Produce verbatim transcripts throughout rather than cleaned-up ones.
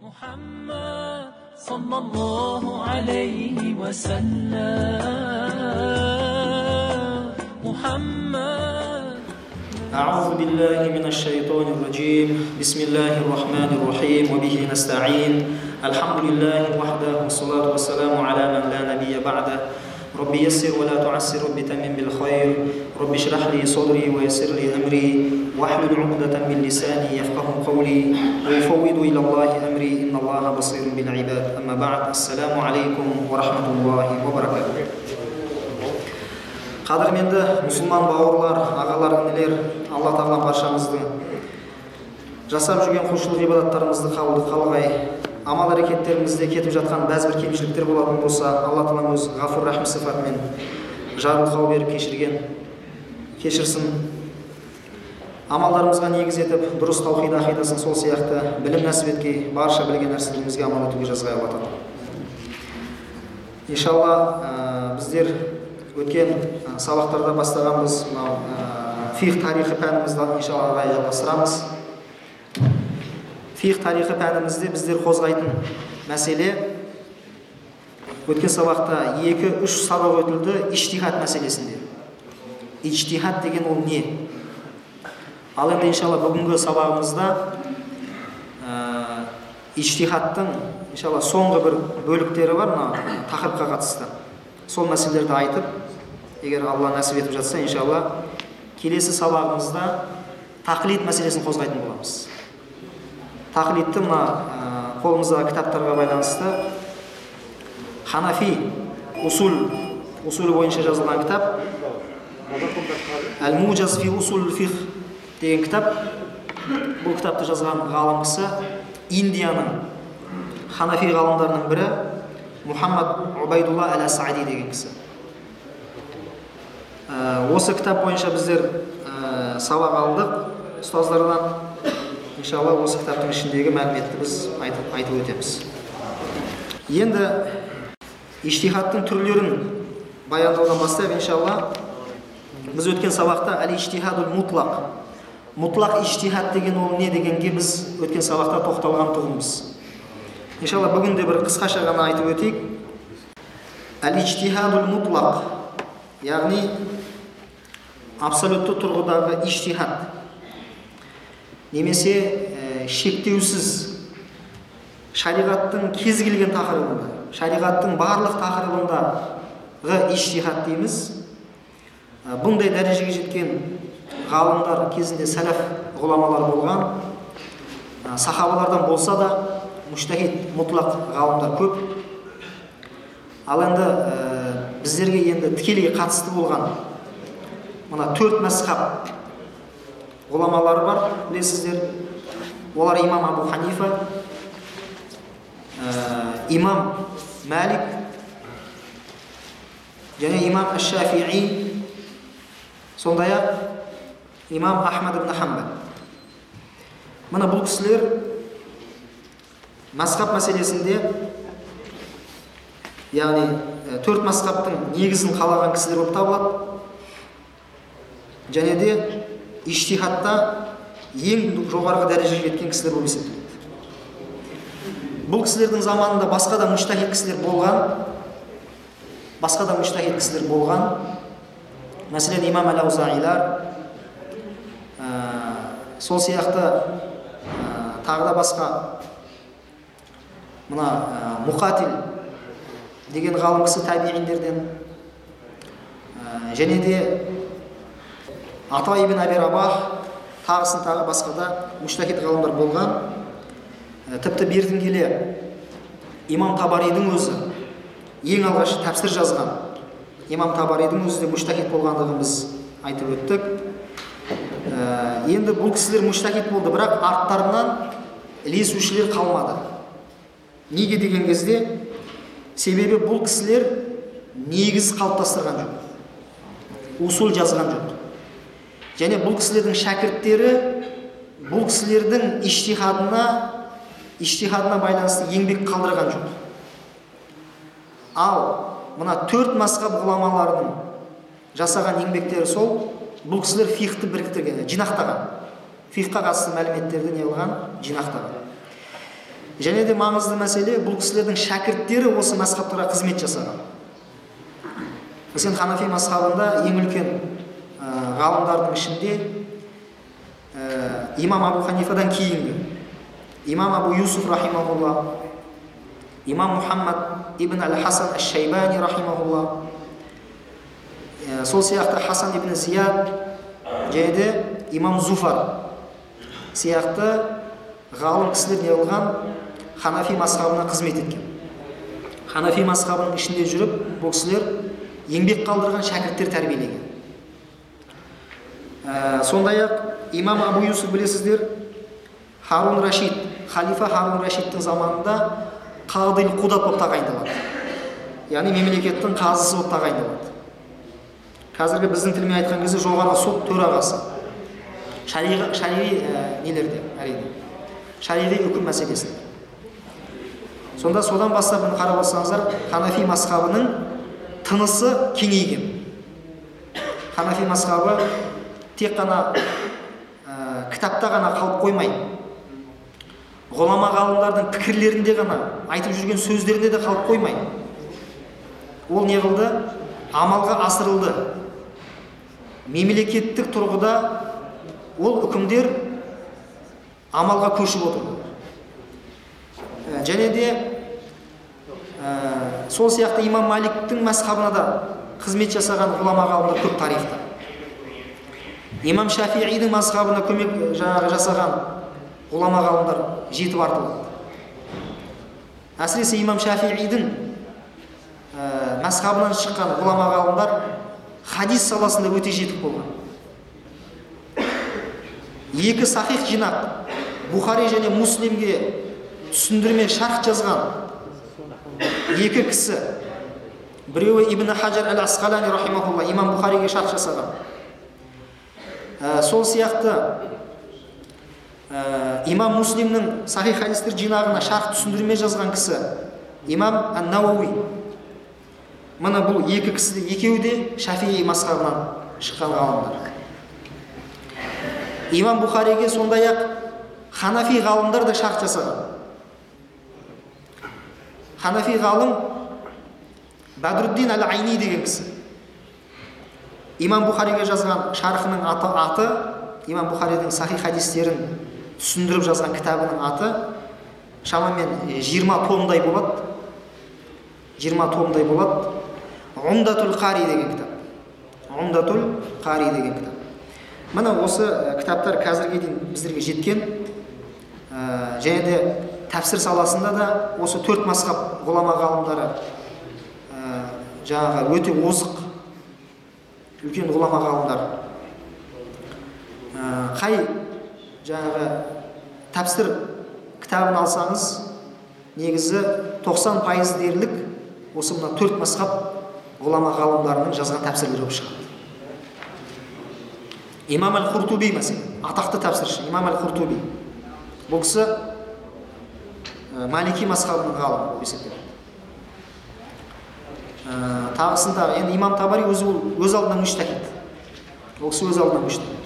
محمد صلى الله عليه وسلم محمد أعوذ بالله من الشيطان الرجيم بسم الله الرحمن الرحيم وبه نستعين الحمد لله وحده والصلاة والسلام على من لا نبي بعده رب يسر ولا تعسر رب تمم بالخير رب اشرح لي صدري ويسر لي أمري واحلل عقدة من لساني يفقه قولي وأفوض إلى الله أمري إن الله بصير بالعباد أما بعد السلام عليكم ورحمة الله وبركاته. Қадірменді мұсылман бауырлар, ағалар, інілер, Алла Тағала баршамызды жасап жүрген құлшылық ғибадаттарымызды қабыл қалғай, амал әрекеттерімізде кетіп жатқан бәз бір кемшіліктер болатын болса, Алла Тағала өз ғафур рахим сифатымен жарылқау беріп кешірген, кешірсін. Амалдарымызға негіз етіп, дұрыс таухид ақидасын сол сияқты білім нәсіп етке, барша білген нәрселерімізге амал етуге жазғай Алла Тағала. Иншалла, біздер өткен сабақтарда бастағанбыз мынау фиқ тарихы пәнімізді иншалла әрі жалғастырамыз. Фиқ тарихы пәнімізде біздер қозғайтын мәселе өткен сабақта екі үш сабақ өтілді иштихад мәселесінде. Иштихад деген ол не? Ал енді иншалла бүгінгі сабағымызда иштихадтың иншалла соңғы бір бөліктері бар мына тақырыпқа қатысты. Сол мәселелерді айтып, егер Алла нәсіп етіп жатса, иншалла келесі сабағымызда тақлид мәселесін қозғайтын боламыз. Тақлидті мына қолымыздағы кітаптарға байланысты Ханафи усул усулы бойынша жазылған кітап Әл-Муджаз фи усул фиқ деген кітап. Бұл кітапты жазған ғалым кісі Индияның Ханафи ғалымдарының бірі Мухаммад Убайдулла әл-Асади деген кісі. Осы кітап бойынша біздер сабақ алдық ұстаздардан. Иншалла осы кітаптың ішіндегі мәліметті біз айтып, айтып өтеміз. Енді иштихадтың түрлерін баяндаудан бастап, иншалла біз өткен сабақта әл-иштихадул мутлақ, мұтлақ иштихад деген ол не дегенге біз өткен сабақта тоқталған тұғымыз. Иншалла бүгін де бір қысқаша ғана айтып өтейік. Әл-иштихадул мутлақ, яғни абсолютті тұрғыдағы иштихад, немесе шектеусіз шариғаттың кез келген тақырыбында, шариғаттың барлық тақырыбындағы иштихад дейміз. Бұндай дәрежеге жеткен ғалымдар кезінде сәләф ғұламалар болған, сахабалардан болса да муштахид мұтлақ ғалымдар көп. Ал енді біздерге енді тікелей қатысты болған мына төрт мәзһаб ғұламалары бар, білесіздер. Олар имам Абу Ханифа, имам Малик және имам Аш-Шафиғи, сондай-ақ имам Ахмад ибн Хамбал. Мына бұл кісілер мазһаб мәселесінде, яғни төрт мазһабтың негізін қалаған кісілер болып табылады. Және де иштихадта ең жоғарғы дәрежеге жеткен кісілер болып есептеледі. Бұл кісілердің заманында басқа да муштахид кісілер болған, басқа да муштахид кісілер болған. Мәселен, имам әл-Аузаилар, сол сияқты тағы да басқа мына Мұқатил деген ғалым кісі табиғиндерден, және де Ата ибн Аби Рабах, тағысын тағы басқа да муштахид ғалымдар болған. Тіпті бертін келе имам Табаридің өзі ең алғаш тәпсір жазған. Имам Табаридің өзі де муштахид болғандығын біз айтып өттік. Енді бұл кісілер муштахид болды, бірақ арттарынан ілесушілер қалмады. Неге деген кезде, себебі бұл кісілер негіз қалыптастырған жоқ, усул жазған жоқ. Және бұл кісілердің шәкірттері бұл кісілердің иштихадына иштихадына байланысты еңбек қалдырған жоқ. Ал мына төрт мазһаб ғұламаларының жасаған еңбектері сол, бұл кісілер фиқты біріктірген, жинақтаған. Фиққа қатысты мәліметтерді не қылған, жинақтаған. Және де маңызды мәселе, бұл кісілердің шәкірттері осы мазхабтарға қызмет жасаған. Мәселен, Ханафи мазхабында ең үлкен ғалымдардың ішінде имам Абу Ханифадан кейінгі имам Абу Юсуф рахимахулла, имам Мухаммад ибн Аль-Хасан Аш-Шайбани рахимахулла, сол сияқты Хасан ибн Зияд, және де имам Зуфар сияқты ғалым кісілер не болған Ханафи мазхабына қызмет еткен. Ханафи мазхабының ішінде жүріп, бұл кісілер еңбек қалдырған шәкірттер тәрбиелеген. Сондай-ақ имам Абу Юсуф, білесіздер, Харун Рашид, халифа Харун Рашидтің заманында қадил қудат болып тағайындалады. Яғни мемлекеттің қазысы болып тағайындалады. Қазіргі біздің тілмен айтқан кезде жоғарғы сот төрағасы. Шариғи нелерде, әрине. Шариғи үкім мәселесінде. Сонда содан бастап қарап алсаңыздар, Ханафи мазхабының тынысы кеңейген. Ханафи мазхабы тек қана ә, кітапта ғана қалып қоймай, ғұлама ғалымдардың пікірлерінде ғана, айтып жүрген сөздерінде де қалып қоймай, ол не қылды? Амалға асырылды. Мемлекеттік тұрғыда ол үкімдер амалға көшіп отырды. Ә, және де ә, сол сияқты имам Маликтің мазхабына да қызмет жасаған ғұлама ғалымдар көп тарихта. Имам Шафиидің мазхабына көмек жаңағы жасаған ғұлама ғалымдар жетіп артылады. Әсіресе имам Шафиидің ә, мазхабынан шыққан ғұлама ғалымдар хадис саласында өте жетік болған. Екі сахих жинақ, Бухари және Муслимге түсіндірме шарх жазған екі кісі, біреуі Ибн Хаджар Аль-Асқалани рахимахулла, имам Бухариге шарх жасаған. Ә, сол сияқты ә, имам Муслимнің сахих хадистер жинағына шарх түсіндірме жазған кісі имам Ан-Науауи. Мына бұл екі кісі, екеуі де Шафии мазхабынан шыққан ғалымдар. Имам Бухариге сондай-ақ Ханафи ғалымдар да шарх жасаған. Ханафи ғалым Бадруддин Аль-Айни деген кісі. Имам Бухариге жазған шархының аты, аты Имам Бухаридің сахих хадистерін түсіндіріп жазған кітабының аты шамамен жиырма томдай болады. жиырма томдай болады. Умдатул Қари деген кітап. Умдатул Қари деген кітап. Мына осы кітаптар қазірге дейін біздерге жеткен. Ә, және де тәпсір саласында да осы төрт мазхаб ғұлама ғалымдары ә, жаңағы өте озық үлкен ғұлама ғалымдар. Ә, қай жаңағы тәпсір кітабын алсаңыз, негізі тоқсан пайыз дерлік осы мына төрт мазхаб ғұлама ғалымдарының жазған тәпсірлері болып шығады. Имам Аль-Хуртуби мәселен, атақты тәпсірші Имам Аль-Хуртуби. Бұл кісі Малики мазхабының ғалымы болып есептеледі. Тағысында енді имам Табари өзі өз алдынан мужтахид. Ол кісі өз алдынан мужтахид.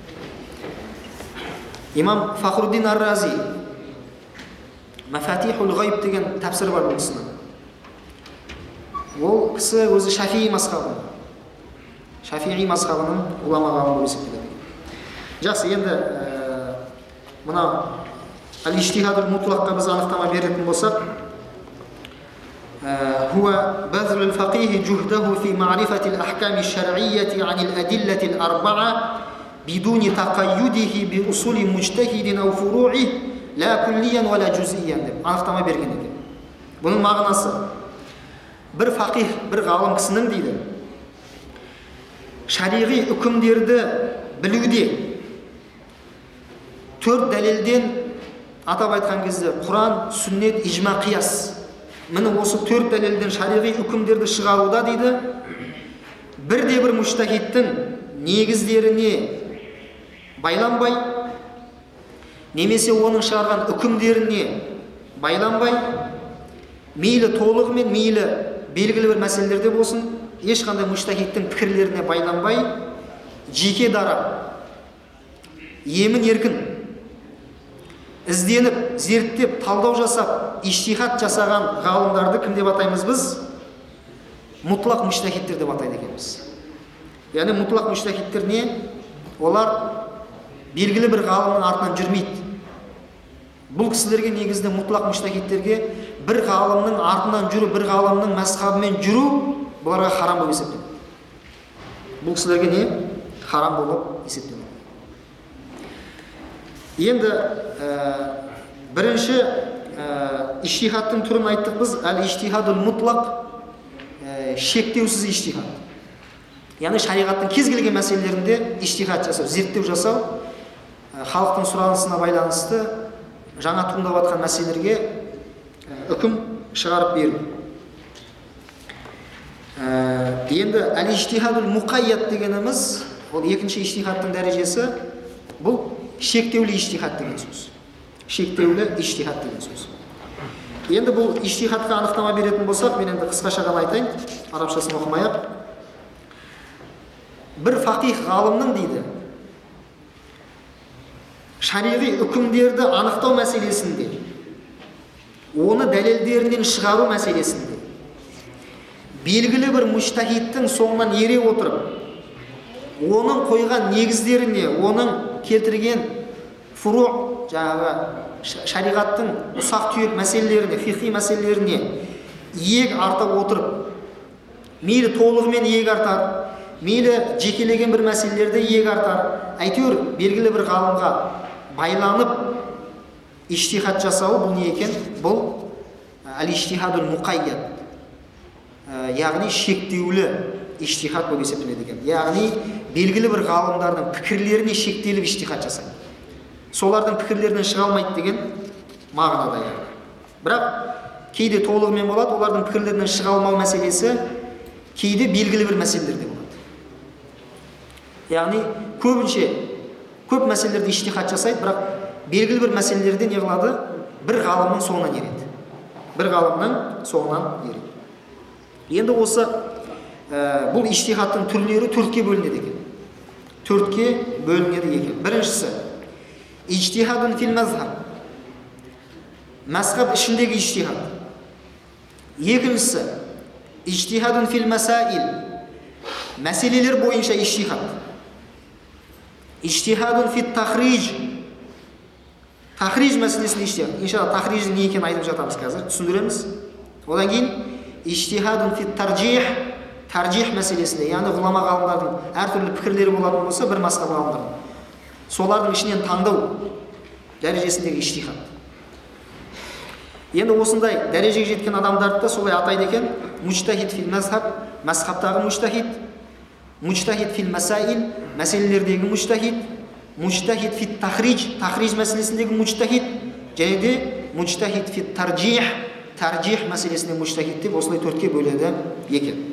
Имам Фахруддин Ар-Рази Мафатихул Ғайб деген тәпсір бар бұл кісінің. Ол кісі өзі Шафии мазхабының. Шафии мазхабының ғұлама ғалымы болып есептеледі. Жақсы, енді мына Аль-Иштихадул Мутлаққа біз анықтама беретін болсақ, Хуа базлул фақихи жухдаху фи ма'рифати ал-ахками аш-шар'иyyati 'ani al-adillati al-arba'a бидуни тақайюдихи би усули мужтахидин ау фуру'i ла куллиян ва ла джузиян деп анықтама берген екен. Бұның мағынасы, бір фақих, бір ғалым кісінің дейді, шариғи үкімдерді білуде төрт дәлелден, атап айтқан кезде Құран, сүннет, ижма, қияс. Міне осы төрт дәлелден шариғи үкімдерді шығаруда дейді, бірде бір мужтахидтің негіздеріне байланбай, немесе оның шығарған үкімдеріне байланбай, мейлі толығымен, мейлі белгілі бір мәселелерде болсын, ешқандай мужтахидтің пікірлеріне байланбай, жеке дара, емін еркін ізденіп, зерттеп, талдау жасап, иштихад жасаған ғалымдарды кім деп атаймыз біз? Мұтлақ муджтахидтер деп атайды екенбіз. Яғни мұтлақ муджтахидтер не? Олар белгілі бір ғалымның артынан жүрмейді. Бұл кісілерге негізінде мұтлақ муджтахидтерге бір ғалымның артынан жүру, бір ғалымның мазхабымен жүру бұларға харам болып есептеледі. Бұл кісілерге не? Харам болып есептеледі. Енді ә, бірінші ә, иштихадтың түрін айттық біз, әл-иштихадул мұтлақ, ә, шектеусіз иштихад. Яғни шариғаттың кез келген мәселелерінде иштихад жасау, зерттеу жасау, ә, халықтың сұранысына байланысты жаңа туындап жатқан мәселелерге үкім шығарып беру. Ә, енді әл-иштихадул мұқайят дегеніміз, ол екінші иштихадтың дәрежесі, бұл шектеулі иштихад деген сөз. Шектеулі иштихад деген сөз. Енді бұл иштихадқа анықтама беретін болсақ, мен енді қысқаша ғана айтайын, арабшасын оқымай-ақ. Бір фақих ғалымның дейді, шариғи үкімдерді анықтау мәселесінде, оны дәлелдерінен шығару мәселесінде, белгілі бір муджтахидтің соңынан ере отырып, оның қойған негіздеріне, оның келтірген фуруъ, жаңағы шариғаттың ұсақ түйек мәселелеріне, фиқи мәселелеріне иек арта отырып, мейлі толығымен иек артар, мейлі жекелеген бір мәселелерді иек артар, әйтеуір белгілі бір ғалымға байланып иштихад жасауы бұл не екен? Бұл әл-иштихадул мұқайят, яғни шектеулі иштихад болып есептеледі екен. Яғни белгілі бір ғалымдардың пікірлеріне шектеліп иштихад жасайды. Солардың пікірлерінен шыға алмайды деген мағынада яғни. Бірақ кейде толығымен болады, олардың пікірлерінен шыға алмау мәселесі кейде белгілі бір мәселелерде болады. Яғни көбінше көп мәселелерді иштихад жасайды, бірақ белгілі бір мәселелерде не қылады? Бір ғалымның соңынан ереді. Бір ғалымның соңынан ереді. Енді осы ә, бұл иштихадтың түрлері төртке бөлінеді екен. Төртке бөлінеді екен. Біріншісі иджтихадун фил мазхаб, мазхаб ішіндегі иштихад. Екіншісі иджтихадун фил масаил, мәселелер бойынша иштихад. Иджтихадун фил тахриж, тахриж мәселесінде иштихад. Иншалла тахриждің не екенін айтып жатамыз қазір, түсіндіреміз. Одан кейін иджтихадун фил таржих, таржих мәселесінде, яғни ғұлама ғалымдардың әртүрлі пікірлері болатын болса, бір мазхаб ғалымдардың, солардың ішінен таңдау дәрежесіндегі иштихад. Енді осындай дәрежеге жеткен адамдарды да солай атайды екен: муджтахид фил мазхаб, мазхабтағы муджтахид, муджтахид фил масаил, мәселелердегі муджтахид, муджтахид фил тахриж, тахриж мәселесіндегі муджтахид, және де муджтахид фил таржих, таржих мәселесінде муджтахид деп осылай төртке бөледі екен.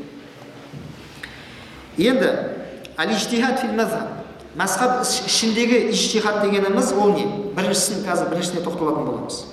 Енді әл-иджтихад фил мазхаб, мазхаб ішіндегі иджтихад дегеніміз ол не? Біріншісін қазір біріншісіне тоқталатын боламыз.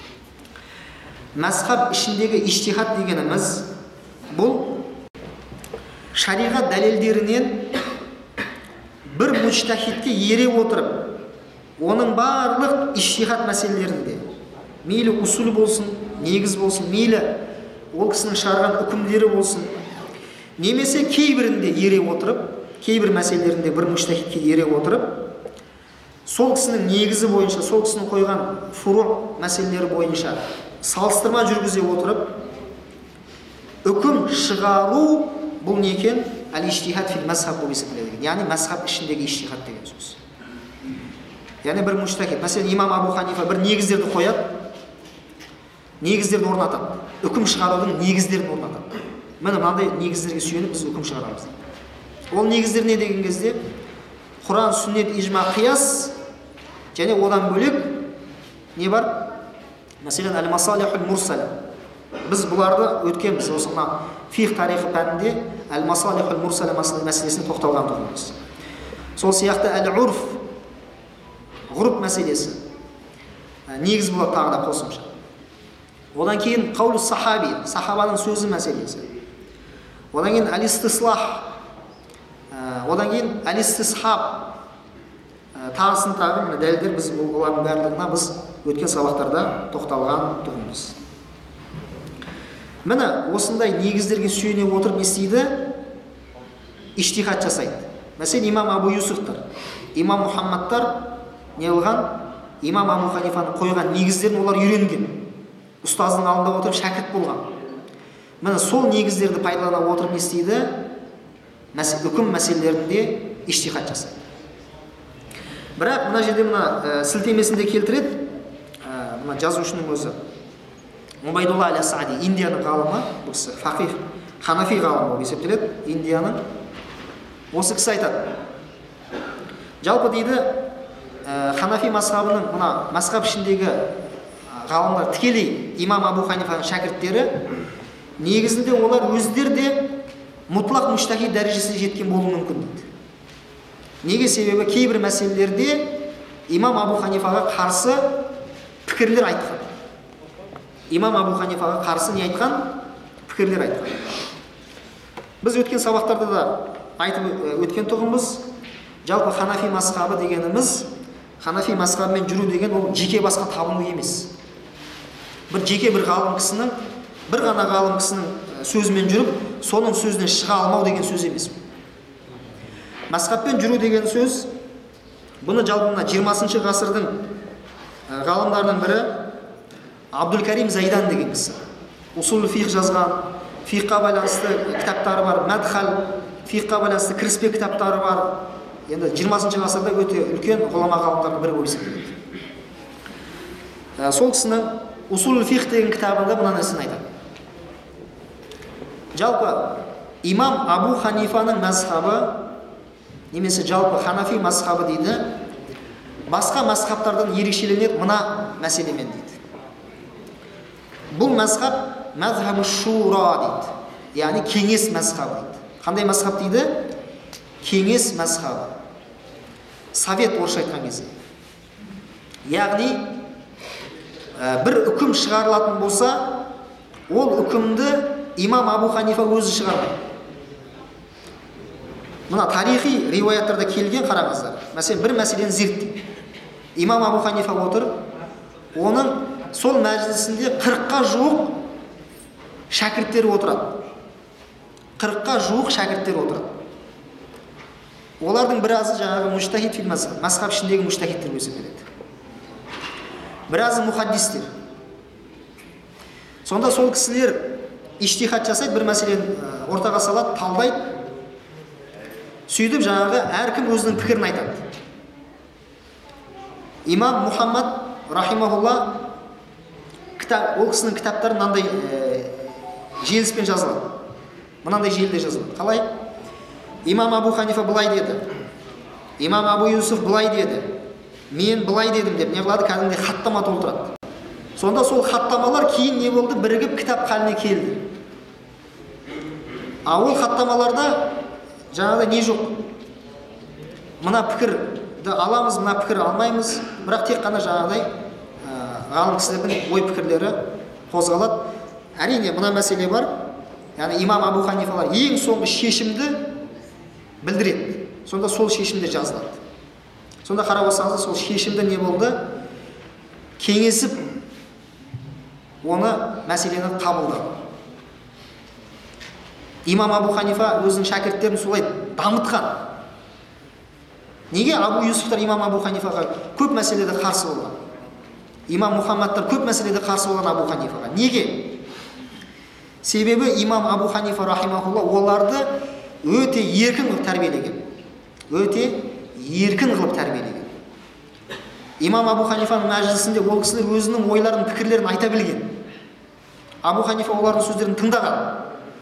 Мазхаб ішіндегі иджтихад дегеніміз бұл шариғат дәлелдерінен бір муджтахидке ере отырып, оның барлық иджтихад мәселелерінде, мейлі усул болсын, негіз болсын, мейлі ол кісінің шығарған үкімдері болсын, немесе кейбірінде ере отырып, кейбір мәселелерінде бір муджтахидке ере отырып, сол кісінің негізі бойынша, сол кісінің қойған фуруъ мәселелері бойынша салыстырма жүргізе отырып, үкім шығару бұл не екен? Әл-иджтихад фил мазхаб болып есептеледі. Яғни мазхаб ішіндегі иджтихад деген сөз. Яғни бір муджтахид, мәселен имам Абу Ханифа бір негіздерді қояды, негіздерді орнатады, үкім шығарудың негіздерін орнатады. Міне мынандай негіздерге сүйеніп біз үкім шығарамыз. Ол негіздер не деген кезде Құран, сүннет, ижма, қияс, және одан бөлек не бар? Мәселен әл-масалихул мурсала. Біз бұларды өткенбіз, осы мына фиқ тарихы пәнінде әл-масалихул мурсала мәселесіне тоқталған тұрмыз. Сол сияқты әл-урф, ғұрып мәселесі негіз болады тағы да қосымша. Одан кейін қаулу сахаби, сахабаның сөзі мәселесі. Одан кейін әл-истислах, одан кейін әл-истисхаб, тағысын тағы дәлелдер біз олардың барлығына біз өткен сабақтарда тоқталған тұғымыз. Міне осындай негіздерге сүйене отырып не істейді? Иштихад жасайды. Мәселен, имам Абу Юсуфтар, имам Мұхаммадтар не қылған? Имам Абу Ханифаның қойған негіздерін олар үйренген. Ұстаздың алдында отырып шәкірт болған. Міне сол негіздерді пайдалана отырып не істейді? Үкім мәселелерінде иштихад жасайды. Бірақ мына жерде мына сілтемесінде келтіреді, мына жазушының өзі Убайдулла әл-Асади, Индияның ғалымы, бұл кісі фақих, ханафи ғалым болып есептеледі, Индияның. Осы кісі айтады. Жалпы дейді, ханафи мазхабының мына мазхаб ішіндегі ғалымдар тікелей имам Абу Ханифаның шәкірттері, негізінде олар өздері де мұтлақ мүжтахид дәрежесіне жеткен болуы мүмкін дейді. Неге? Себебі кейбір мәселелерде имам Абу Ханифаға қарсы пікірлер айтқан. Имам Абу Ханифаға қарсы не айтқан? Пікірлер айтқан. Біз өткен сабақтарда да айтып өткен тұғымыз, жалпы ханафи мазхабы дегеніміз, ханафи мазхабымен жүру деген ол жеке басқа табыну емес. Бір жеке бір ғалым кісінің, бір ғана ғалым кісінің сөзімен жүріп, соның сөзінен шыға алмау деген сөз емес. Мазхабпен жүру деген сөз, бұны жалпы мына жиырмасыншы ғасырдың ғалымдарының бірі Абдул-Карим Зайдан деген кісі. Усул фиқ жазған, фиққа байланысты кітаптары бар, Мәдхал, фиққа байланысты кіріспе кітаптары бар. Енді жиырмасыншы ғасырда өте үлкен ғұлама ғалымдардың бірі болып есептеледі. Сол кісінің Усул фиқ деген кітабында мына нәрсені айтады. Жалпы имам Абу Ханифаның мазхабы, немесе жалпы ханафи мазхабы дейді, басқа мазхабтардан ерекшеленеді мына мәселемен дейді. Бұл мазхаб мазхабы шура дейді. Яғни кеңес мазхабы дейді. Қандай мазхаб дейді? Кеңес мазхабы. Совет орысша айтқан кезде. Яғни бір үкім шығарылатын болса, ол үкімді имам Абу Ханифа өзі шығармайды. Мына тарихи риуаяттарда келген, қараңыздар. Мәселен, бір мәселені зерттейді. Имам Абу Ханифа отыр, оның сол мәжілісінде қырыққа жуық шәкірттері отырады. қырыққа жуық шәкірттері отырады. Олардың біразы жаңағы мужтахид фил мазхаб, мазхаб ішіндегі мужтахидтер есептеледі. Біразы мухаддистер. Сонда сол кісілер иштихад жасайды, бір мәселені ортаға салады, талдайды. Сөйтіп жаңағы әркім өзінің пікірін айтады. Имам Мұхаммад рахимахулла кітап, ол кісінің кітаптары мынандай желіспен жазылады. Мынандай желіде жазылады. Қалай? Имам Абу Ханифа былай деді. Имам Абу Юсуф былай деді. Мен былай дедім деп не қылады? Кәдімгідей хаттама толтырады. Сонда сол хаттамалар кейін не болды? Бірігіп кітап халіне келді. А ол хаттамаларда жаңағыдай не жоқ? Мына пікірді аламыз, мына пікір алмаймыз. Бірақ тек қана жаңағыдай ғалым кісілердің ой пікірлері қозғалады. Әрине мына мәселе бар. Яғни имам Абу Ханифалар ең соңғы шешімді білдіреді. Сонда сол шешімде жазылады. Сонда қарап отырсаңыз, сол шешімді не болды? Кеңесіп оны мәселені қабылдады. Имам Абу Ханифа өзінің шәкірттерін солай дамытқан. Неге Абу Юсуфтар имам Абу Ханифаға көп мәселеде қарсы болған? Имам Мұхаммадтар көп мәселеде қарсы болған Абу Ханифаға. Неге? Себебі имам Абу Ханифа рахимахулла оларды өте еркін қылып тәрбиелеген. Өте еркін қылып тәрбиелеген. Имам Абу Ханифаның мәжілісінде ол кісілер өзінің ойларын, пікірлерін айта білген. Абу Ханифа олардың сөздерін тыңдаған.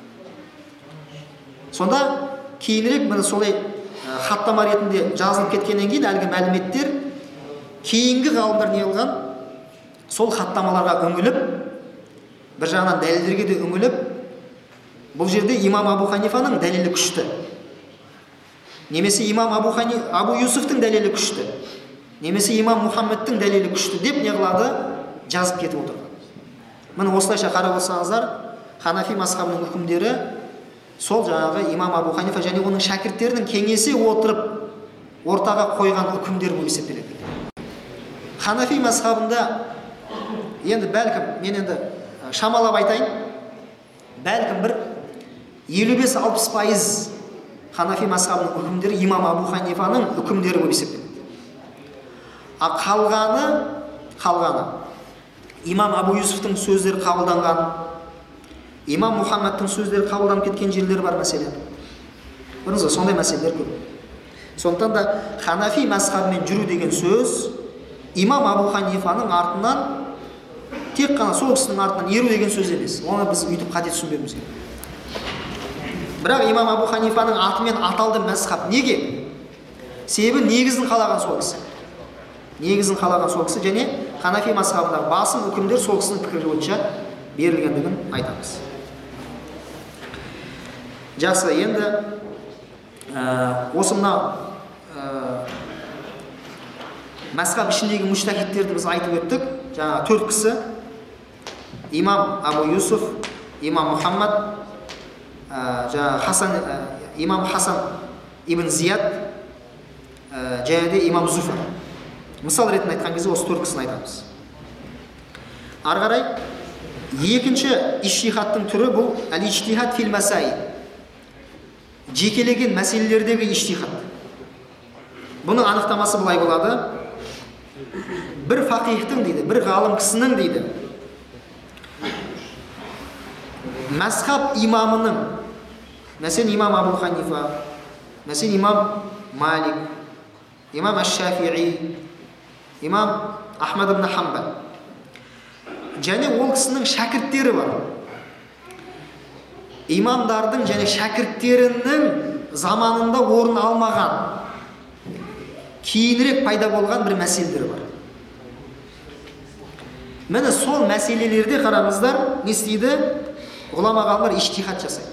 Сонда кейінірек міне солай хаттама ретінде жазылып кеткеннен кейін әлгі мәліметтер кейінгі ғалымдар не қылған? Сол хаттамаларға үңіліп, бір жағынан дәлелдерге де үңіліп, бұл жерде имам Абу Ханифаның дәлелі күшті. Немесе имам Абу Хани, Абу Юсуфтың дәлелі күшті. Немесе имам Мұхаммедтің дәлелі күшті деп не қылады? Жазып кетіп отырған. Міне осылайша қарап отырсаңыздар, ханафи мазхабының үкімдері сол жаңағы имам Абу Ханифа және оның шәкірттерінің кеңесе отырып ортаға қойған үкімдер болып есептеледі. Ханафи мазхабында, енді бәлкім, мен енді шамалап айтайын, бәлкім бір елу бес алпыс пайыз Ханафи мазхабының үкімдері имам Абу Ханифаның үкімдері болып есептеледі. А қалғаны, қалғаны имам Абу Юсуфтың сөздері қабылданған, имам Мұхаммадтың сөздері қабылданып кеткен жерлер бар мәселе. Көрдіңіз бе, сондай мәселелер көп. Сондықтан да Ханафи мазхабымен жүру деген сөз имам Абу Ханифаның артынан, тек қана сол кісінің артынан еру деген сөз емес. Оны біз үйтіп қате түсінбеуіміз керек. Бірақ имам Абу Ханифаның атымен аталды мазхаб неге? Себебі негізін қалаған сол кісі. Негізін қалаған сол кісі, және Ханафи мазхабындағы басым үкімдер сол кісінің пікірі бойынша берілгендігін айтамыз. Жақсы, енді ә, осы мына ә, мазхаб ішіндегі мүжтәһидтерді біз айтып өттік. Жаңа төрт кісі: имам Абу Юсуф, имам Мұхаммад, ә, жаңа Хасан, ә, имам Хасан ибн Зияд, ә, және де имам Зуфар. Мысал ретінде айтқан кезде осы төрт кісіні айтамыз. Ары қарай екінші иштихадтың түрі бұл әл-иштихад фил масаил. Жекелеген мәселелердегі иштихад. Бұның анықтамасы былай болады: бір фақихтың дейді, бір ғалым кісінің дейді, мазхаб имамының, мәселен имам Абу Ханифа, мәселен имам Малик, имам Аш-Шафиғи, имам Ахмад ибн Хамбал, және ол кісінің шәкірттері бар. Имамдардың және шәкірттерінің заманында орын алмаған, кейінірек пайда болған бір мәселелер бар. Міне сол мәселелерде қараңыздар, не істейді? Ғұлама ғалымдар иштихад жасайды.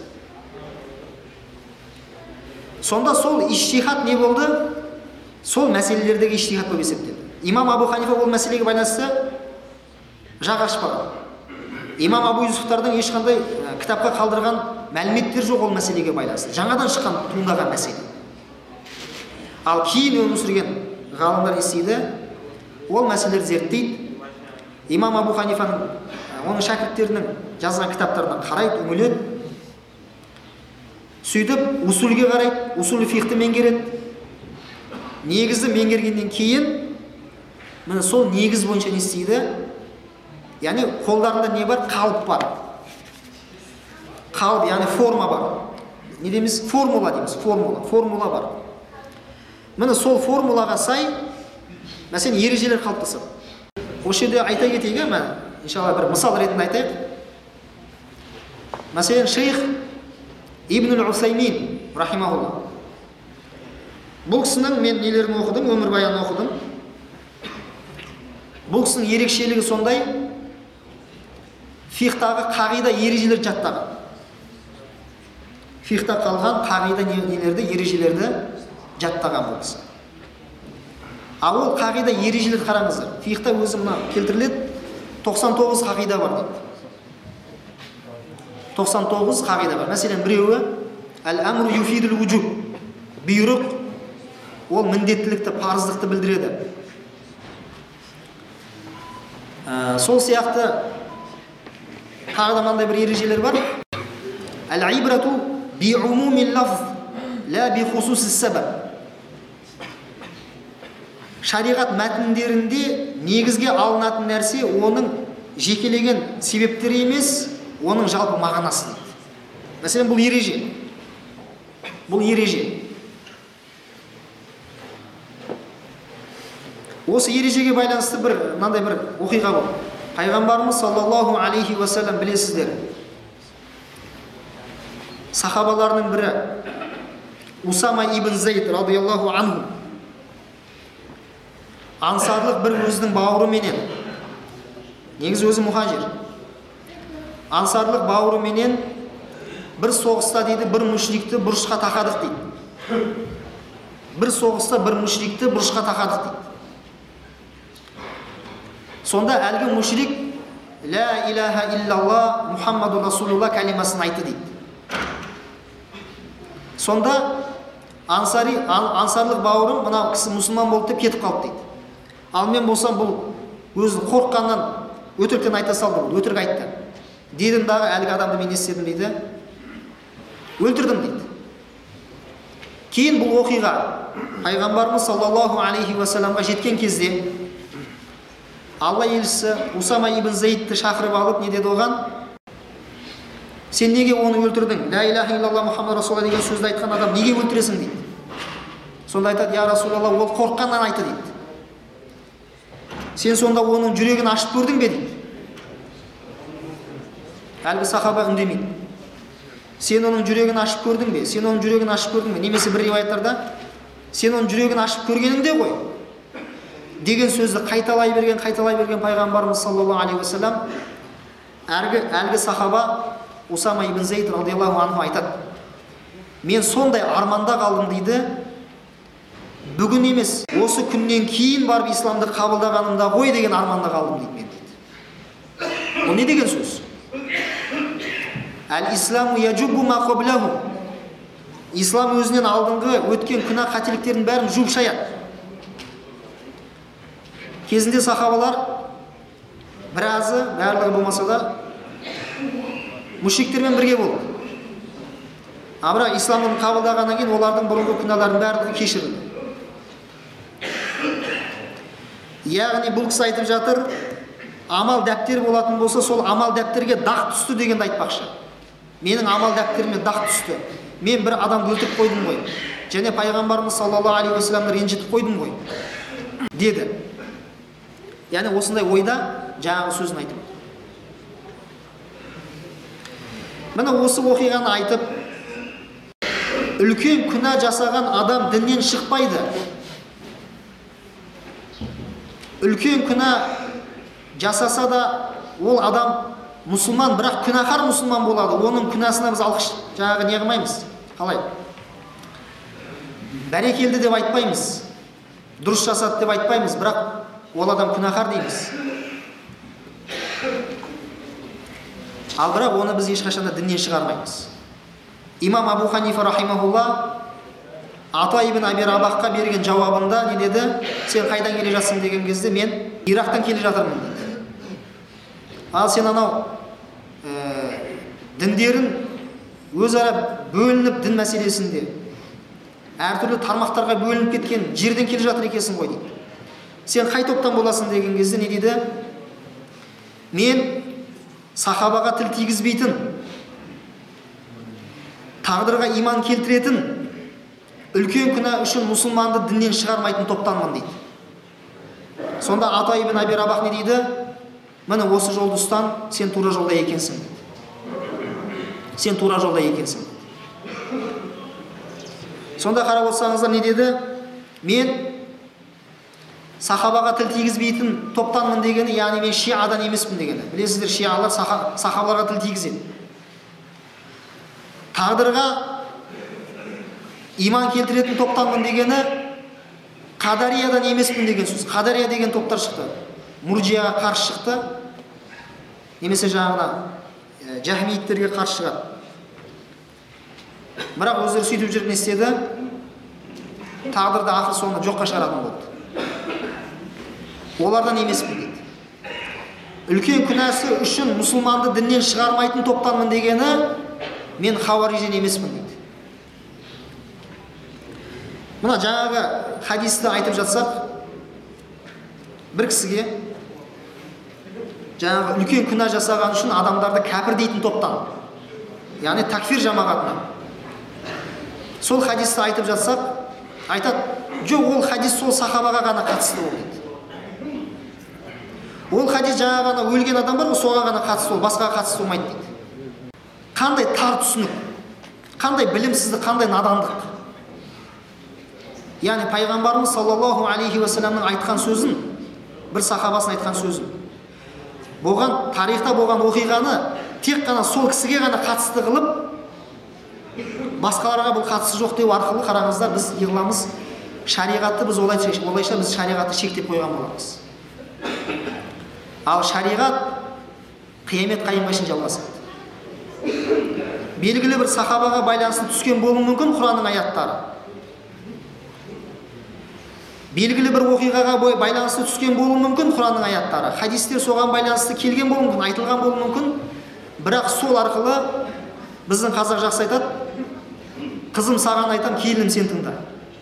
Сонда сол иштихад не болды? Сол мәселелердегі иштихад болып есептелді. Имам Абу Ханифа ол мәселеге байланысты жақ ашпаған. Имам Абу Юсуфтардың ешқандай кітапқа қалдырған мәліметтер жоқ ол мәселеге байланысты. Жаңадан шыққан, туындаған мәселе. Ал кейін өмір сүрген ғалымдар естиді, ол мәселелерді зерттейді. Имам Абу Ханифаның, оның шәкірттерінің жазған кітаптарына қарайды, үңіледі. Сөйтіп, усульге қарайды, усуль фихты меңгереді. Негізді меңгергеннен кейін, міне сол негіз бойынша не істейді? Яғни қолдарында не бар? Қалып бар. Қалып, яғни форма бар. Не дейміз? Формула дейміз. Формула. Формула бар. Міне сол формулаға сай, мәселен, ережелер қалыптасады. Осы жерде айта кетейік, мен иншалла бір мысал ретінде айтайық. Мәселен, шейх Ибн Усаймин рахимахулла. Бұл кісінің мен нелерін оқыдым, өмірбаянын оқыдым. Бұл кісінің ерекшелігі сондай: фихтағы қағида ережелер жаттаған. Фихта қалған қағида нелерді, ережелерді жаттаған бұл кісі. Ал ол қағида ережелер қараңыздар. Фихта өзі мына келтіріледі, тоқсан тоғыз қағида бар дейді. тоқсан тоғыз қағида бар. Мәселен, біреуі әл-әмру юфидул вуджуб. Бұйрық ол міндеттілікті, парыздықты білдіреді. Ә, сол сияқты тағы да мынандай бір ережелер бар. Әл-ибрату би умумил лафз ла би хусусис сабаб. Шариғат мәтіндерінде негізге алынатын нәрсе оның жекелеген себептері емес, оның жалпы мағынасы дейді. Мәселен, бұл ереже. Бұл ереже. Осы ережеге байланысты бір мынандай бір оқиға болды. Пайғамбарымыз саллаллаху алейхи уассалам, білесіздер, сахабаларының бірі Усама ибн Зайд радиаллаху анху, ансарлық бір өзінің бауырыменен, негізі өзі мұхажир, ансарлық бауырыменен бір соғыста дейді, бір мүшрикті бұрышқа тақадық дейді. Бір соғыста бір мүшрикті бұрышқа тақадық дейді. Сонда әлгі мүшрик ла илаха иллалла Мұхаммаду Расулулла кәлимасын айтты дейді. Сонда ансари, ансарлық бауырым мына кісі мұсылман болды деп кетіп қалды дейді. Ал мен болсам бұл өзі қорыққаннан өтіріктен айта салды, бұл өтірік айтты. Дедім дағы әлгі адамды мен не істедім дейді? Өлтірдім дейді. Кейін бұл оқиға пайғамбарымыз саллаллаху алейхи уассаламға жеткен кезде Алла елшісі Усама ибн Зейдті шақырып алып не деді оған? Сен неге оны өлтірдің? Ла илаха иллаллах Мұхаммад Расулалла деген сөзді айтқан адам неге өлтіресің дейді. Сонда айтады, я Расулалла, ол қорыққаннан айтты дейді. Сен сонда оның жүрегін ашып көрдің бе дейді. Әлгі сахаба үндемейді. Сен оның жүрегін ашып көрдің бе? Сен оның жүрегін ашып көрдің бе? Немесе бір риуаяттарда сен оның жүрегін ашып көргеніңде ғой деген сөзді қайталай берген, қайталай берген пайғамбарымыз саллаллаху алейхи уассалам әлгі әлгі сахаба Усама ибн Зейд радиаллаху анху айтады. Мен сондай арманда қалдым дейді. Бүгін емес, осы күннен кейін барып исламды қабылдағанымда ғой деген арманда қалдым дейді мен дейді. Бұл не деген сөз? Әл-исламу яджубу ма қаблаху. Ислам өзінен алдыңғы өткен күнә қателіктердің бәрін жуып шаяды. Кезінде сахабалар біразы, барлығы болмаса да мушриктермен бірге болды. А бірақ исламды қабылдағаннан кейін олардың бұрынғы күнәларының барлығы кешірілді. Яғни бұл кісі айтып жатыр, амал дәптер болатын болса, сол амал дәптерге дақ түсті дегенді айтпақшы. Менің амал дәптеріме дақ түсті. Мен бір адамды өлтіріп қойдым ғой. Және пайғамбарымыз саллаллаху алейхи уассаламды ренжітіп қойдым ғой деді. Яғни осындай ойда жаңағы сөзін айтып. Міне осы оқиғаны айтып, үлкен күнә жасаған адам діннен шықпайды. Үлкен күнә жасаса да ол адам мұсылман, бірақ күнәһар мұсылман болады. Оның күнәсіне біз алғыш жаңағы не қылмаймыз. Қалай? Бәрекелді деп айтпаймыз. Дұрыс жасады деп айтпаймыз, бірақ ол адам күнәһар дейміз. Ал бірақ оны біз ешқашанда діннен шығармаймыз. Имам Абу Ханифа рахимахулла Ата ибн Аби Рабахқа берген жауабында не деді? Сен қайдан келе жатсың деген кезде мен Ирактан келе жатырмын деді. Ал сен анау ә, діндерін өзара бөлініп дін мәселесінде әртүрлі тармақтарға бөлініп кеткен жерден келе жатыр екенсің ғой дейді. Сен қай топтан боласың деген кезде не дейді? Мен сахабаға тіл тигізбейтін, тағдырға иман келтіретін, үлкен күнә үшін мұсылманды діннен шығармайтын топтанмын дейді. Сонда Ата ибн Аби Рабах не дейді? Міне осы жолды ұстан, сен тура жолда екенсің. Сен тура жолда екенсің. Сонда қарап отырсаңыздар не деді? Мен сахабаға тіл тигізбейтін топтанмын дегені, яғни мен шиадан емеспін дегені. Білесіздер, шиалар саха, сахабаларға тіл тигізеді. Тағдырға иман келтіретін топтанмын дегені Қадариядан емеспін деген сөз. Қадария деген топтар шықты. Мурджияға қарсы шықты. Немесе жаңағына жахмииттерге қарсы шығады. Бірақ өздері сөйтіп жүріп не істеді? Тағдырды ақыр соңында жоққа шығаратын болды. Олардан емеспін дейді. Үлкен күнәсі үшін мұсылманды діннен шығармайтын топтанмын дегені мен хауарижден емеспін дейді. Мына жаңағы хадисті айтып жатсақ, бір кісіге жаңағы үлкен күнә жасаған үшін адамдарды кәпір дейтін топтан, яғни такфир жамағатынан сол хадисті айтып жатсақ, айтады, жоқ, ол хадис сол сахабаға ғана қатысты ол дейді. Ол хадис жаңа ғана өлген адам бар, соған ғана қатысты, ол басқаға қатысты болмайды дейді. Қандай тар түсінік, қандай білімсіздік, қандай надандық. Яғни пайғамбарымыз саллаллаху алейхи уассаламның айтқан сөзін, бір сахабасын айтқан сөзін, болған тарихта болған оқиғаны тек қана сол кісіге ғана қатысты қылып, басқаларға бұл қатысы жоқ деу арқылы қараңыздар, біз иғламыз шариғатты біз олайша, олайша біз шариғатты шектеп қойған боламыз. Ал шариғат қиямет қайымға шейін жалғасады. Белгілі бір сахабаға байланысты түскен болуы мүмкін Құранның аяттары. белгілі бір оқиғаға байланысты түскен болуы мүмкін Құранның аяттары, хадистер соған байланысты келген болуы мүмкін, айтылған болуы мүмкін. Бірақ сол арқылы біздің қазақ жақсы айтады, қызым саған айтам, келінім сен тыңда.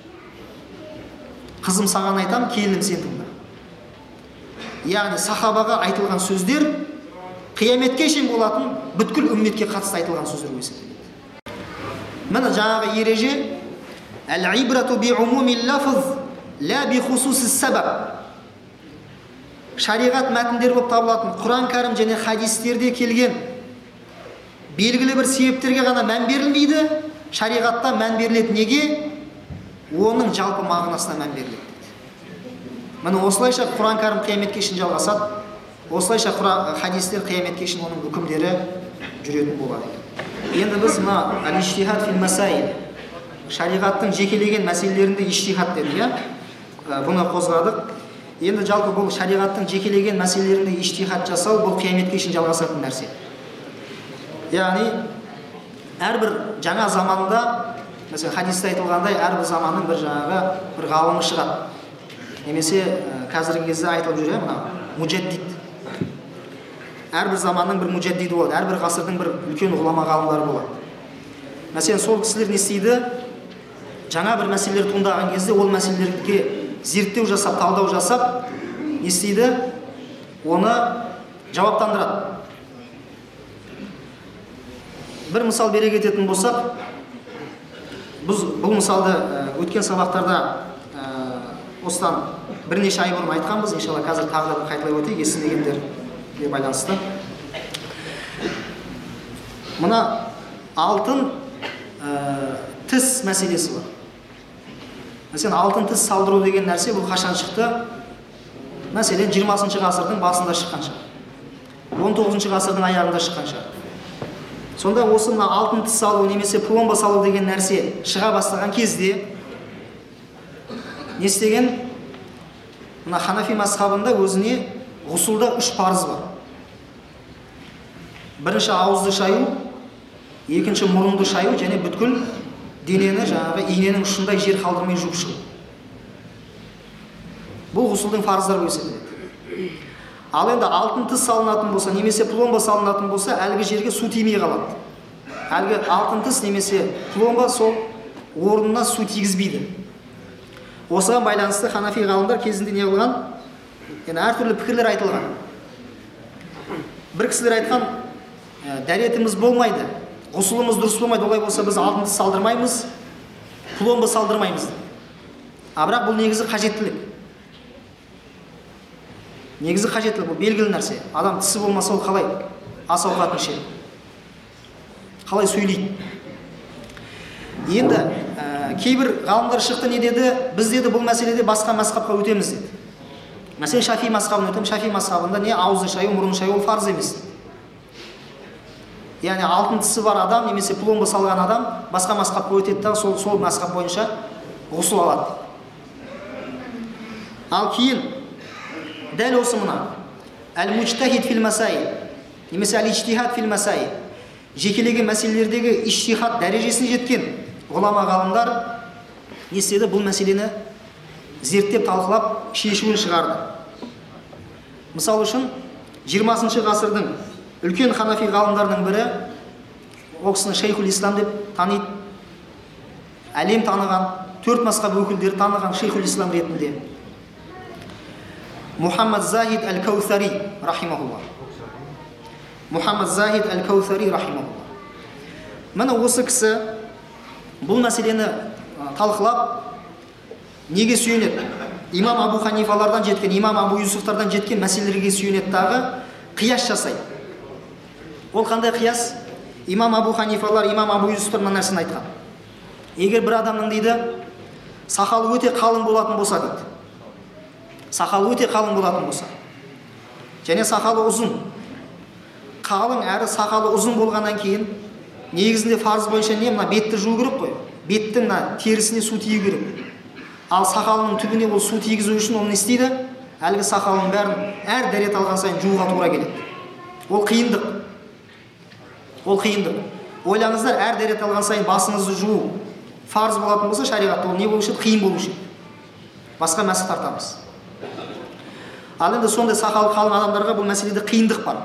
Қызым саған айтам, келінім сен тыңда. Яғни сахабаға айтылған сөздер қияметке шейін болатын бүткіл үмметке қатысты айтылған сөздер есептеледі. Міне жаңағы ереже әл-ибрату би-умумил лафз ла би-хусусис сабаб. Шариғат мәтіндері болып табылатын Құран кәрім және хадистерде келген белгілі бір себептерге ғана мән берілмейді, шариғатта мән беріледі. Неге? Оның жалпы мағынасына мән беріледі. Міне осылайша Құран кәрім қияметке шейін жалғасады. Осылайша хадистер қияметке шейін оның үкімдері жүретін болады. Енді біз мына әл-иштихад фил масаил, шариғаттың жекелеген мәселелерінде иштихад дедік, иә? Бұны қозғадық. Енді жалпы бұл шариғаттың жекелеген мәселелерінде иштихад жасау бұл қияметке шейін жалғасатын нәрсе. Яғни әрбір жаңа заманда, mesela хадисте айтылғандай, әрбір заманның бір жаңағы бір ғалымы шығады. Немесе қазіргі кезде айтылып жүр, мына муджаддид. Әрбір заманның бір муджаддиді болады, әрбір ғасырдың бір үлкен ғұлама ғалымдары болады. Мәселен, сол кісілер не істейді? Жаңа бір мәселелер туындаған кезде ол мәселелерге зерттеу жасап, талдау жасап, не істейді? Оны жауаптандырады. Бір мысал бере кететін болсақ, біз бұл мысалды өткен сабақтарда осыдан бірнеше ай бұрын айтқанбыз, иншалла қазір тағы да қайталай өтейік, естімегендерге байланысты. Мына алтын тіс мәселесі бар. Мәселен, алтын тіс салдыру деген нәрсе бұл қашан шықты? Мәселен, жиырмасыншы ғасырдың басында шыққан шығар, он тоғызыншы ғасырдың аяғында шыққан шығар. Сонда осы мына алтын тіс салу немесе пломба салу деген нәрсе шыға бастаған кезде не істеген? Мына Ханафи мазхабында өзіне ғұсулда үш парыз бар. Бірінші ауызды шаю, екінші мұрынды шаю және бүткіл денені жаңағы иненің ұшындай жер қалдырмай жуып шығу. Бұл ғұсулдың парыздары есептеледі. Ал енді алтын тіс салынатын болса, немесе пломба салынатын болса, әлгі жерге су тимей қалады. Әлгі алтын тіс немесе пломба сол орнына су тигізбейді. Осыған байланысты Ханафи ғалымдар кезінде не қылған? Енді әртүрлі пікірлер айтылған. Бір кісілер айтқан, дәретіміз болмайды, ғұсылымыз дұрыс болмайды, олай болса біз алтын тіс салдырмаймыз, пломба салдырмаймыз. А бірақ бұл негізі қажеттілік. Негізі қажеттілік, бұл белгілі нәрсе. Адам тісі болмаса ол қалай ас ауқатын ішеді, қалай сөйлейді. Енді кейбір ғалымдар шықты, не деді? Біз деді бұл мәселеде басқа мазхабқа өтеміз деді. Мәселен, Шафи мазхабына өтем. Шафи мазхабында не ауызды шаю, мұрын шаю ол фарз емес. Яғни алтын тісі бар адам немесе пломба салған адам басқа мазхабқа өтеді да сол сол мазхаб бойынша ғұсыл алады. Ал кейін дәл осы мына әл-муджтахид фил масаил немесе әл-иштихад фил масаил, жекелеген мәселелердегі иштихад дәрежесіне жеткен ғұлама ғалымдар не істеді? Бұл мәселені зерттеп талқылап шешуін шығарды. Мысал үшін жиырмасыншы ғасырдың үлкен ханафи ғалымдардың бірі, ол кісіні шейхул ислам деп таниды, әлем таныған, төрт мазхаб өкілдері таныған шейхул ислам ретінде Мухаммад Захид әл-Каусари рахимахулла. Мухаммад Захид әл-Каусари рахимахулла. Міне осы кісі бұл мәселені талқылап неге сүйенеді? Имам Абу Ханифалардан жеткен, имам Абу Юсуфтардан жеткен мәселелерге сүйенеді, дағы қияс жасайды. Ол қандай қияс? Имам Абу Ханифалар, имам Абу Юсуфтар мына нәрсені айтқан. Егер бір адамның дейді сақалы өте қалың болатын болса дейді, сақалы өте қалың болатын болса, және сақалы ұзын, қалың әрі сақалы ұзын болғаннан кейін негізінде фарз бойынша не? Мына бетті жуу керек қой. Беттің мына терісіне су тию керек. Ал сақалының түбіне ол су тигізу үшін ол не істейді? Әлгі сақалының бәрін әр дәрет алған сайын жууға тура келеді. Ол қиындық. Ол қиындық. Ойлаңыздар, әр дәрет алған сайын басыңызды жуу фарз болатын болса, шариғатта ол не болушы еді? Қиын болушы еді. басқа мәсіх тартамыз. Ал енді сондай сақалы қалың адамдарға бұл мәселеде қиындық бар.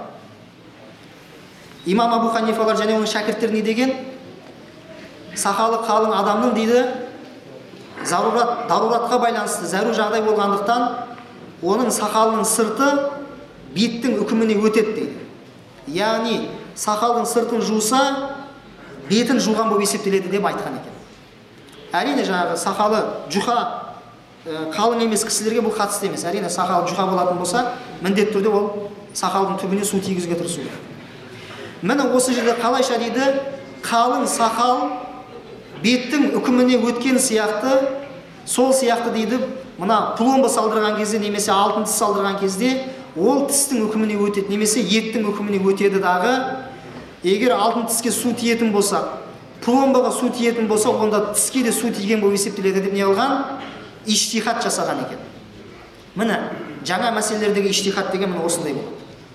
Имам Абу Ханифалар және оның шәкірттері не деген? Сақалы қалың адамның дейді, зарурат, даруратқа байланысты зәру жағдай болғандықтан, оның сақалының сырты беттің үкіміне өтеді дейді. Яғни сақалдың сыртын жуса, бетін жуған болып есептеледі деп айтқан екен. Әрине жаңағы сақалы жұқа қалың емес кісілерге бұл қатысты емес. Әрине сақалы жұқа болатын болса, міндетті түрде ол сақалдың түбіне су тигізуге тырысу керек. Міне осы жерде қалайша дейді, қалың сақал беттің үкіміне өткен сияқты, сол сияқты дейді, мына пломба салдырған кезде немесе алтын тіс салдырған кезде ол тістің үкіміне өтеді, немесе еттің үкіміне өтеді дағы. Егер алтын тіске су тиетін болса, пломбаға су тиетін болса, онда тіске де су тиген болып есептеледі деп не қылған? Иштихат жасаған екен. Міне жаңа мәселелердегі иштихат деген міне осындай болады.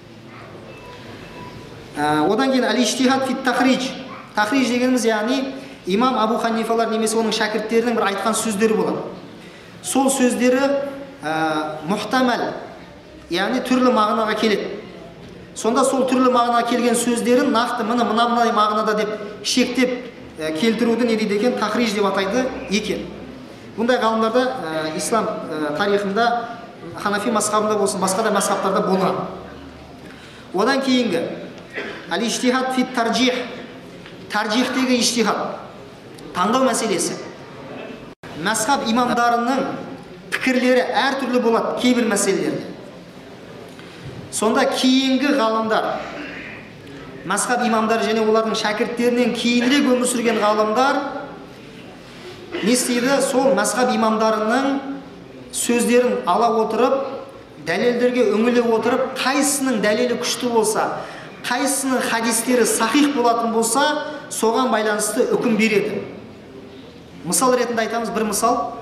Одан кейін әл-иштихат фит тахриж. Тахриж дегеніміз яғни имам Абу Ханифалар немесе оның шәкірттерінің бір айтқан сөздері болады. Сол сөздері мұхтамал, яғни түрлі мағынаға келеді. Сонда сол түрлі мағынаға келген сөздерін нақты мына мынандай мағынада деп шектеп келтіруді не дейді екен? Тахриж деп атайды екен. Бұндай ғалымдарда ислам тарихында, Ханафи мазхабында болсын, басқа да мазхабтарда болған. Одан кейінгі әл-иштихат фит таржих. Таржихтегі иштихат, таңдау мәселесі. Мазхаб имамдарының пікірлері әртүрлі болады кейбір мәселелерде. Сонда кейінгі ғалымдар, мазхаб имамдары және олардың шәкірттерінен кейінірек өмір сүрген ғалымдар не істейді? Сол мазхаб имамдарының сөздерін ала отырып, дәлелдерге үңіле отырып, қайсының дәлелі күшті болса, қайсының хадистері сахих болатын болса, соған байланысты үкім береді. Мысал ретінде айтамыз, бір мысал.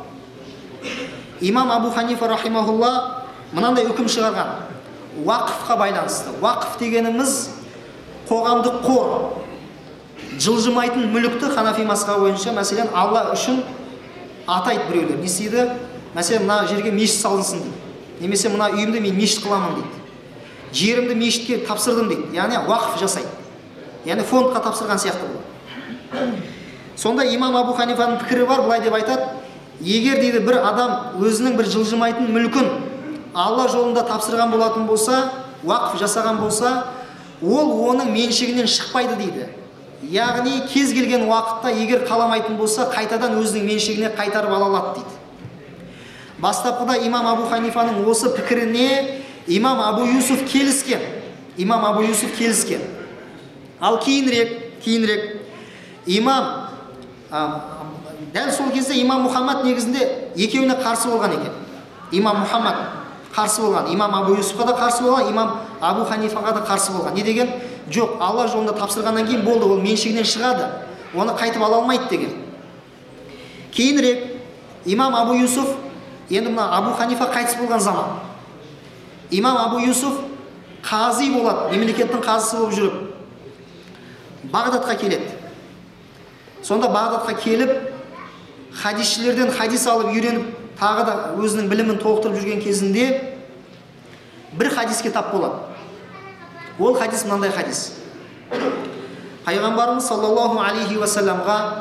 Имам Абу Ханифа рахимахулла мынандай үкім шығарған. Уақыфқа байланысты. Уақыф дегеніміз қоғамдық қор. Жылжымайтын мүлікті Ханафи мазхабы бойынша, мәселен, Алла үшін атайды біреулер. Не істейді? Мәселен, мына жерге мешіт салынсын дейді. Немесе мына үйімді мен мешіт қыламын дейді. Жерімді мешітке тапсырдым дейді. Яғни уақыф жасайды. Яғни фондқа тапсырған сияқты болады. Сонда имам Абу Ханифаның пікірі бар, былай деп айтады: егер дейді бір адам өзінің бір жылжымайтын мүлкін Алла жолында тапсырған болатын болса, уақыф жасаған болса, ол оның меншігінен шықпайды дейді. Яғни кез келген уақытта егер қаламайтын болса, қайтадан өзінің меншігіне қайтарып ала алады дейді. Бастапқыда имам Абу Ханифаның осы пікіріне имам Абу Юсуф келіскен. Имам Абу Юсуф келіскен. Ал кейінірек, кейінірек имам дәл сол кезде имам Мұхаммад негізінде екеуіне қарсы болған екен. Имам Мұхаммад қарсы болған, имам Абу Юсуфқа да қарсы болған, имам Абу Ханифаға да қарсы болған. Не деген? Жоқ, Алла жолында тапсырғаннан кейін болды, ол меншігінен шығады, оны қайтып ала алмайды деген. Кейінірек имам Абу Юсуф, енді мына Абу Ханифа қайтыс болған заман, имам Абу Юсуф қази болады, мемлекеттің қазысы болып жүріп, Бағдатқа келеді. Сонда Бағдатқа келіп, хадисшілерден хадис алып үйреніп, тағы да өзінің білімін толықтырып жүрген кезінде бір хадиске тап болады. Ол хадис мынандай хадис. Пайғамбарымыз саллаллаху алейхи уассаламға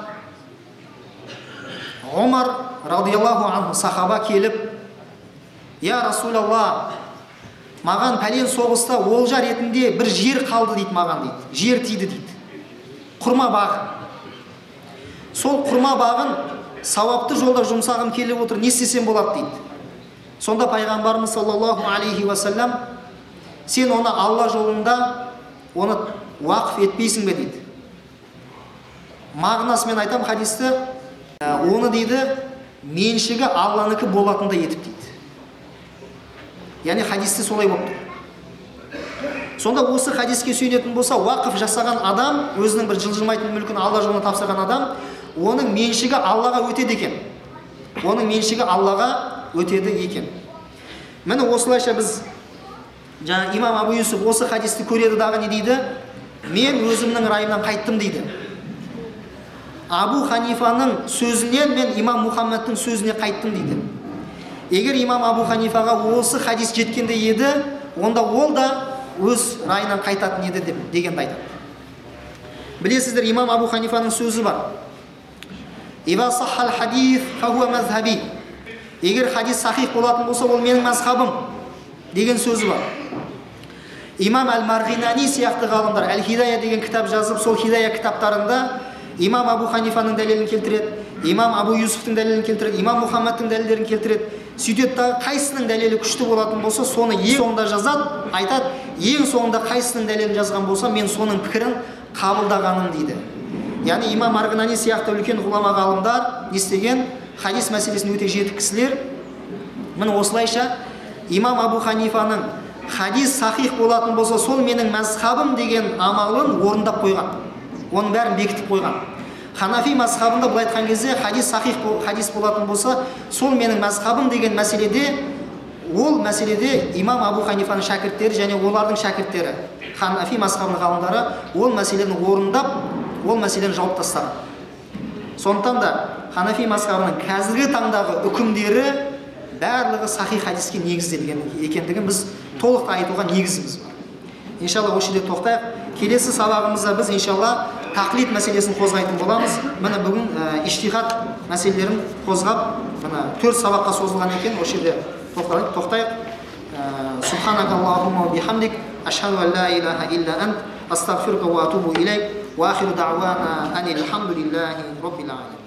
Омар радиаллаху анху сахаба келіп: "Я Расулалла, маған пәлен соғыста олжа ретінде бір жер қалды дейді, маған дейді. Жер тиді дейді. Құрма бағы. Сол құрма бағын сауапты жолда жұмсағым келіп отыр, не істесем болады дейді." Сонда пайғамбарымыз саллаллаху алейхи уассалам: "Сен оны Алла жолында оны уақыф етпейсің бе?" дейді. Мағынасымен айтам хадисті, оны дейді меншігі Алланыкі болатындай етіп дейді. Яғни хадисте солай болып тұр. Сонда осы хадиске сүйенетін болса, уақыф жасаған адам, өзінің бір жылжымайтын мүлкін Алла жолына тапсырған адам, оның меншігі Аллаға өтеді екен. Оның меншігі Аллаға өтеді екен. Міне осылайша біз жаңа имам Абу Юсуф осы хадисті көреді дағы не дейді? Мен өзімнің райымнан қайттым дейді. Абу Ханифаның сөзінен мен имам Мұхаммадтың сөзіне қайттым дейді. егер имам Абу Ханифаға осы хадис жеткенде еді, онда ол да өз райынан қайтатын еді деп дегенді айтады. Білесіздер, имам Абу Ханифаның сөзі бар. Иба саххал хадис фахуа мазхаби. Егер хадис сахих болатын болса, ол менің мазхабым деген сөзі бар. Имам Әл-Марғинани сияқты ғалымдар Әл-Хидая деген кітап жазып, сол Хидая кітаптарында имам Абу Ханифаның дәлелін келтіреді, имам Абу Юсуфтың дәлелін келтіреді, имам Мұхаммадтың дәлелдерін келтіреді. Сөйтеді да қайсының дәлелі күшті болатын болса, соны ең соңында жазады, айтады, ең соңында қайсының дәлелін жазған болса, мен соның пікірін қабылдағаным дейді. Яғни имам Марғинани сияқты үлкен ғұлама ғалымдар не істеген? Хадис мәселесін өте жетік кісілер. Міне осылайша имам Абу Ханифаның хадис сахих болатын болса, сол менің мазхабым деген амалын орындап қойған. Оның бәрін бекітіп қойған. Ханафи мазхабында бұл айтқан кезде хадис сахих хадис болатын болса, сол менің мазхабым деген мәселеде, ол мәселеде имам Абу Ханифаның шәкірттері және олардың шәкірттері, Ханафи мазхабының ғалымдары ол мәселені орындап, ол мәселені жауып тастаған. Сондықтан да Ханафи мазхабының қазіргі таңдағы үкімдері барлығы сахих хадиске негізделген екендігін біз толық айтуға негізіміз бар. Иншалла осы жерде тоқтайық. Келесі сабағымызда біз иншалла тақлид мәселесін қозғайтын боламыз. Міне бүгін иштихад мәселелерін қозғап, міне төрт сабаққа созылған екен. Осы жерде тоқтайық. Субханак Аллахумма ва бихамдик, ашхаду ан ла илаха илля ант, астағфирука ва атубу илейк, ва ахиру дa'wana анил хамдулиллахи rabbil alamin.